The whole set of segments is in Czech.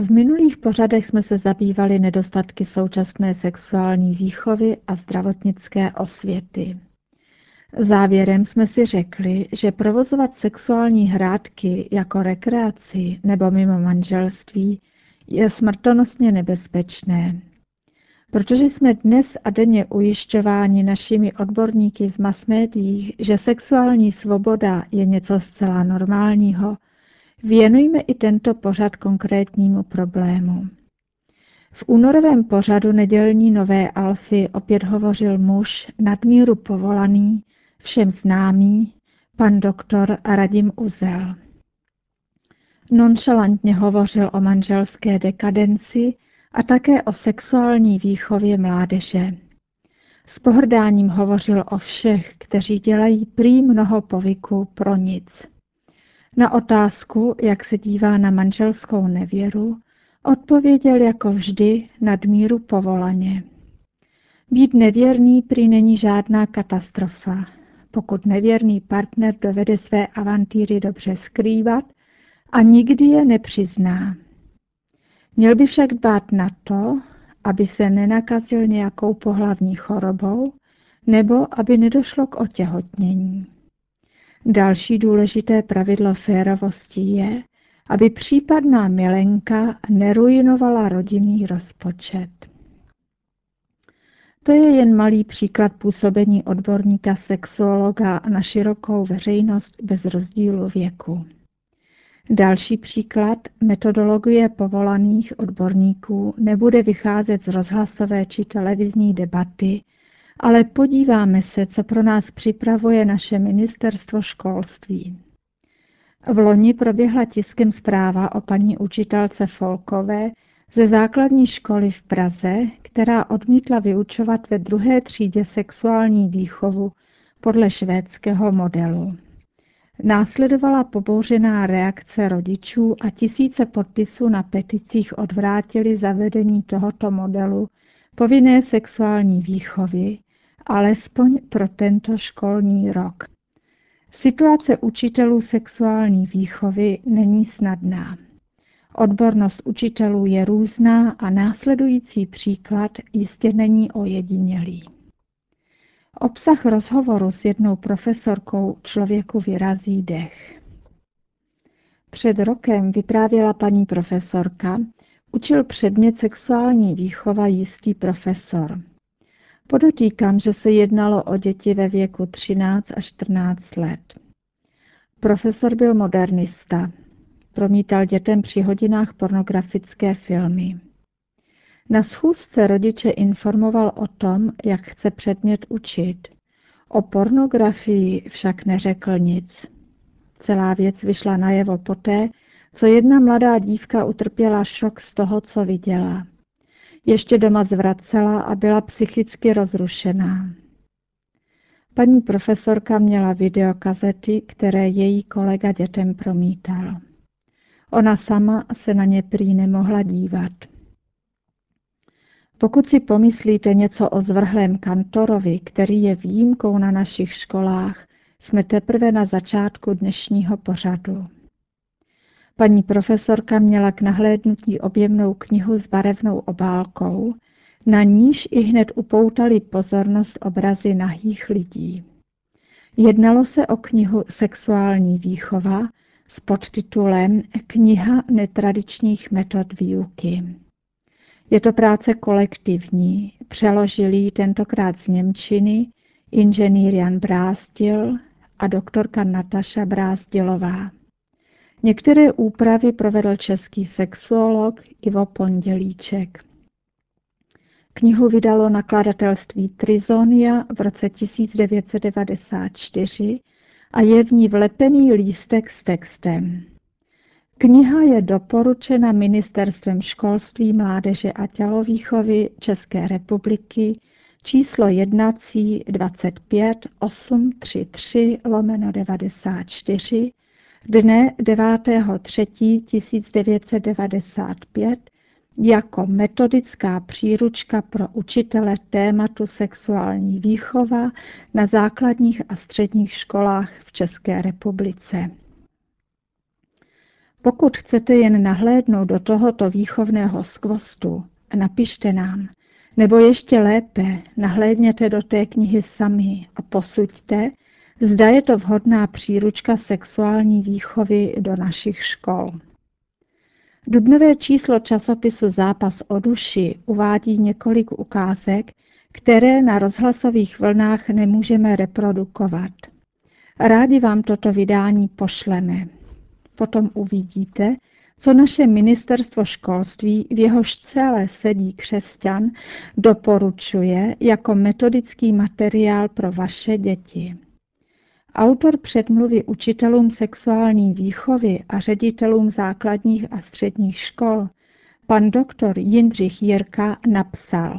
V minulých pořadech jsme se zabývali nedostatky současné sexuální výchovy a zdravotnické osvěty. Závěrem jsme si řekli, že provozovat sexuální hrátky jako rekreaci nebo mimo manželství je smrtonosně nebezpečné. Protože jsme dnes a denně ujišťováni našimi odborníky v masmédiích, že sexuální svoboda je něco zcela normálního, věnujme i tento pořad konkrétnímu problému. V únorovém pořadu nedělní Nové Alfy opět hovořil muž nadmíru povolaný, všem známý, pan doktor Radim Uzel. Nonšalantně hovořil o manželské dekadenci a také o sexuální výchově mládeže. S pohrdáním hovořil o všech, kteří dělají prý mnoho povyku pro nic. Na otázku, jak se dívá na manželskou nevěru, odpověděl jako vždy nadmíru povolaně. Být nevěrný prý není žádná katastrofa, pokud nevěrný partner dovede své avantýry dobře skrývat a nikdy je nepřizná. Měl by však dbát na to, aby se nenakazil nějakou pohlavní chorobou nebo aby nedošlo k otěhotnění. Další důležité pravidlo férovosti je, aby případná milenka neruinovala rodinný rozpočet. To je jen malý příklad působení odborníka sexuologa na širokou veřejnost bez rozdílu věku. Další příklad metodologie povolaných odborníků nebude vycházet z rozhlasové či televizní debaty, ale podíváme se, co pro nás připravuje naše ministerstvo školství. V loni proběhla tiskem zpráva o paní učitelce Folkové ze základní školy v Praze, která odmítla vyučovat ve 2. třídě sexuální výchovu podle švédského modelu. Následovala pobouřená reakce rodičů a tisíce podpisů na peticích odvrátili zavedení tohoto modelu povinné sexuální výchovy, alespoň pro tento školní rok. Situace učitelů sexuální výchovy není snadná. Odbornost učitelů je různá a následující příklad jistě není ojedinělý. Obsah rozhovoru s jednou profesorkou člověku vyrazí dech. Před rokem, vyprávěla paní profesorka, učil předmět sexuální výchova jistý profesor. Podotýkám, že se jednalo o děti ve věku 13 až 14 let. Profesor byl modernista. Promítal dětem při hodinách pornografické filmy. Na schůzce rodiče informoval o tom, jak chce předmět učit. O pornografii však neřekl nic. Celá věc vyšla najevo poté, co jedna mladá dívka utrpěla šok z toho, co viděla. Ještě doma zvracela a byla psychicky rozrušená. Paní profesorka měla videokazety, které její kolega dětem promítal. Ona sama se na ně prý nemohla dívat. Pokud si pomyslíte něco o zvrhlém kantorovi, který je výjimkou na našich školách, jsme teprve na začátku dnešního pořadu. Paní profesorka měla k nahlédnutí objemnou knihu s barevnou obálkou, na níž ihned upoutali pozornost obrazy nahých lidí. Jednalo se o knihu Sexuální výchova s podtitulem Kniha netradičních metod výuky. Je to práce kolektivní, přeložili ji tentokrát z němčiny inženýr Jan Brázdil a doktorka Nataša Brázdilová. Některé úpravy provedl český sexuolog Ivo Pondělíček. Knihu vydalo nakladatelství Trizonia v roce 1994 a je v ní vlepený lístek s textem. Kniha je doporučena Ministerstvem školství, mládeže a tělovýchovy České republiky číslo jednací 25 833/94 dne 9.3.1995 jako metodická příručka pro učitele tématu sexuální výchova na základních a středních školách v České republice. Pokud chcete jen nahlédnout do tohoto výchovného skvostu, napište nám, nebo ještě lépe, nahlédněte do té knihy sami a posuďte, zda je to vhodná příručka sexuální výchovy do našich škol. Dubnové číslo časopisu Zápas o duši uvádí několik ukázek, které na rozhlasových vlnách nemůžeme reprodukovat. Rádi vám toto vydání pošleme. Potom uvidíte, co naše ministerstvo školství, v jehož celé sedí křesťan, doporučuje jako metodický materiál pro vaše děti. Autor předmluvy učitelům sexuální výchovy a ředitelům základních a středních škol, pan doktor Jindřich Jirka, napsal: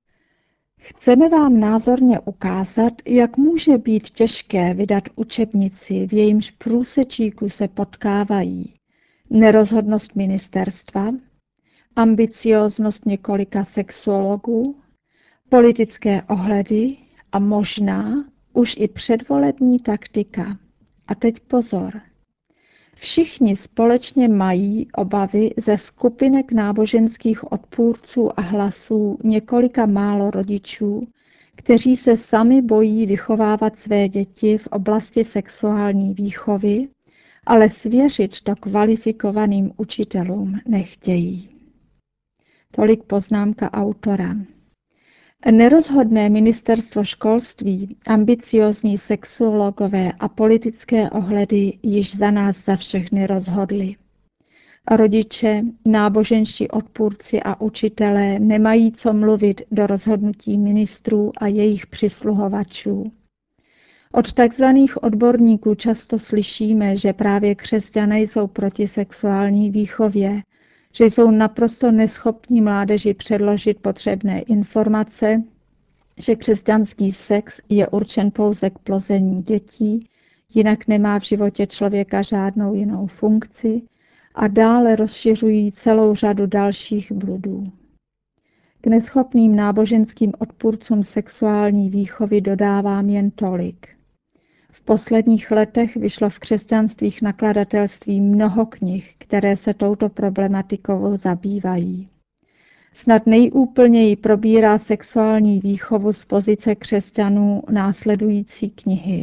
Chceme vám názorně ukázat, jak může být těžké vydat učebnici, v jejímž průsečíku se potkávají nerozhodnost ministerstva, ambicióznost několika sexuologů, politické ohledy a možná už i předvolební taktika. A teď pozor. Všichni společně mají obavy ze skupinek náboženských odpůrců a hlasů několika málo rodičů, kteří se sami bojí vychovávat své děti v oblasti sexuální výchovy, ale svěřit to kvalifikovaným učitelům nechtějí. Tolik poznámka autora. Nerozhodné ministerstvo školství, ambiciózní sexuologové a politické ohledy již za nás za všechny rozhodli. Rodiče, náboženští odpůrci a učitelé nemají co mluvit do rozhodnutí ministrů a jejich přisluhovačů. Od takzvaných odborníků často slyšíme, že právě křesťané jsou proti sexuální výchově, že jsou naprosto neschopní mládeži předložit potřebné informace, že křesťanský sex je určen pouze k plození dětí, jinak nemá v životě člověka žádnou jinou funkci, a dále rozšiřují celou řadu dalších bludů. K neschopným náboženským odpůrcům sexuální výchovy dodávám jen tolik. V posledních letech vyšlo v křesťanstvích nakladatelství mnoho knih, které se touto problematikou zabývají. Snad nejúplněji probírá sexuální výchovu z pozice křesťanů následující knihy.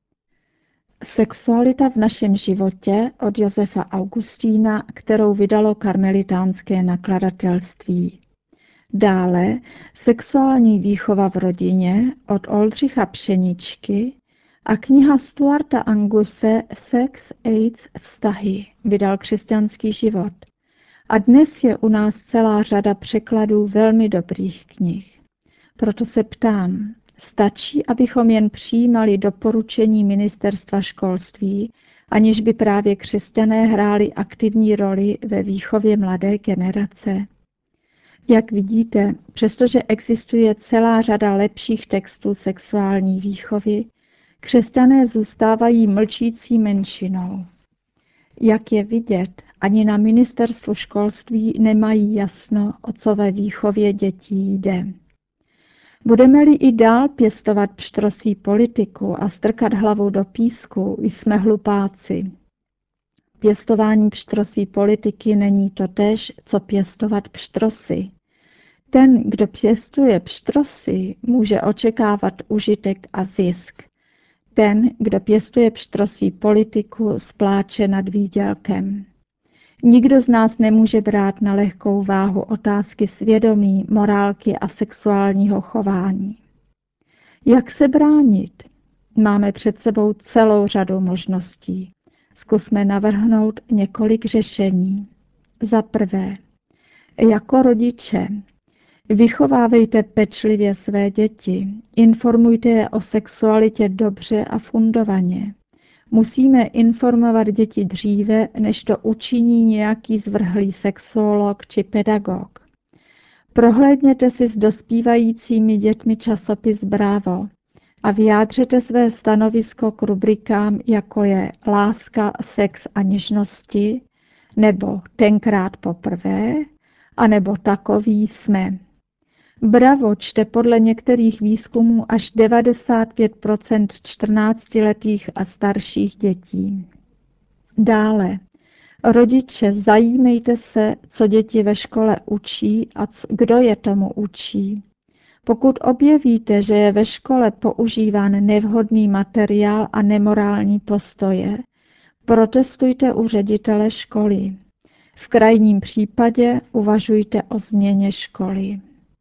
Sexualita v našem životě od Josefa Augustína, kterou vydalo karmelitánské nakladatelství. Dále Sexuální výchova v rodině od Oldřicha Pšeničky a kniha Stuarta Anguse Sex, AIDS, vztahy vydal Křesťanský život. A dnes je u nás celá řada překladů velmi dobrých knih. Proto se ptám, stačí, abychom jen přijímali doporučení ministerstva školství, aniž by právě křesťané hráli aktivní roli ve výchově mladé generace? Jak vidíte, přestože existuje celá řada lepších textů sexuální výchovy, křesťané zůstávají mlčící menšinou. Jak je vidět, ani na ministerstvu školství nemají jasno, o co ve výchově dětí jde. Budeme-li i dál pěstovat pštrosí politiku a strkat hlavu do písku, jsme hlupáci. Pěstování pštrosí politiky není totéž, co pěstovat pštrosy. Ten, kdo pěstuje pštrosy, může očekávat užitek a zisk. Ten, kdo pěstuje pštrosí politiku, spláče nad výdělkem. Nikdo z nás nemůže brát na lehkou váhu otázky svědomí, morálky a sexuálního chování. Jak se bránit? Máme před sebou celou řadu možností. Zkusme navrhnout několik řešení. Za prvé, jako rodiče, vychovávejte pečlivě své děti, informujte je o sexualitě dobře a fundovaně. Musíme informovat děti dříve, než to učiní nějaký zvrhlý sexuolog či pedagog. Prohlédněte si s dospívajícími dětmi časopis Bravo a vyjádřete své stanovisko k rubrikám, jako je Láska, sex a něžnosti, nebo Tenkrát poprvé, anebo Takoví jsme. Bravo čte podle některých výzkumů až 95% 14letých a starších dětí. Dále, Rodiče, zajímejte se, co děti ve škole učí a kdo je tomu učí. Pokud objevíte, že je ve škole používán nevhodný materiál a nemorální postoje, protestujte u ředitele školy. V krajním případě uvažujte o změně školy.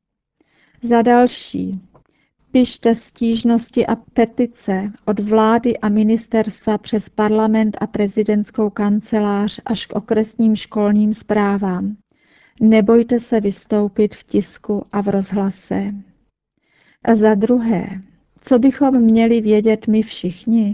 Za další, pište stížnosti a petice od vlády a ministerstva přes parlament a prezidentskou kancelář až k okresním školním správám. Nebojte se vystoupit v tisku a v rozhlase. A za druhé, co bychom měli vědět my všichni?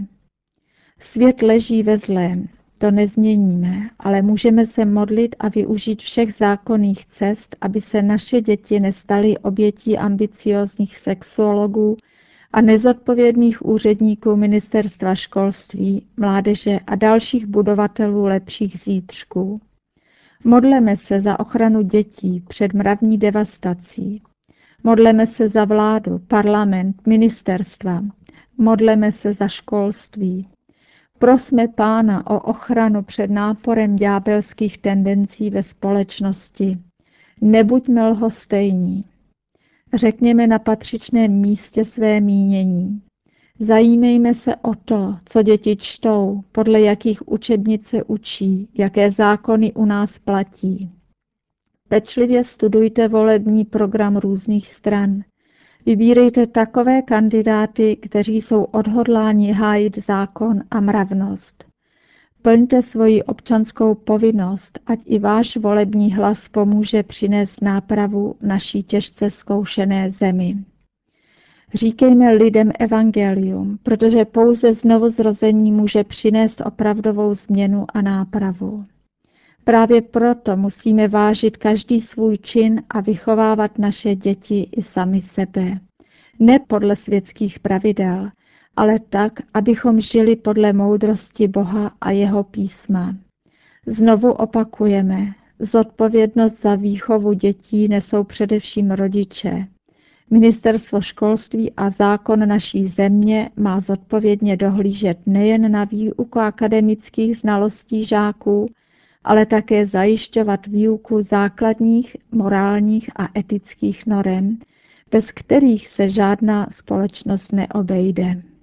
Svět leží ve zlém, to nezměníme, ale můžeme se modlit a využít všech zákonných cest, aby se naše děti nestaly obětí ambiciózních sexuologů a nezodpovědných úředníků Ministerstva školství, mládeže a dalších budovatelů lepších zítřků. Modleme se za ochranu dětí před mravní devastací. Modleme se za vládu, parlament, ministerstva. Modleme se za školství. Prosme Pána o ochranu před náporem ďábelských tendencí ve společnosti. Nebuďme lhostejní. Řekněme na patřičném místě své mínění. Zajímejme se o to, co děti čtou, podle jakých učebnice učí, jaké zákony u nás platí. Pečlivě studujte volební program různých stran. Vybírejte takové kandidáty, kteří jsou odhodláni hájit zákon a mravnost. Plňte svoji občanskou povinnost, ať i váš volební hlas pomůže přinést nápravu naší těžce zkoušené zemi. Říkejme lidem evangelium, protože pouze znovuzrození může přinést opravdovou změnu a nápravu. Právě proto musíme vážit každý svůj čin a vychovávat naše děti i sami sebe. Ne podle světských pravidel, ale tak, abychom žili podle moudrosti Boha a jeho písma. Znovu opakujeme, zodpovědnost za výchovu dětí nesou především rodiče. Ministerstvo školství a zákon naší země má zodpovědně dohlížet nejen na výuku akademických znalostí žáků, ale také zajišťovat výuku základních, morálních a etických norem, bez kterých se žádná společnost neobejde.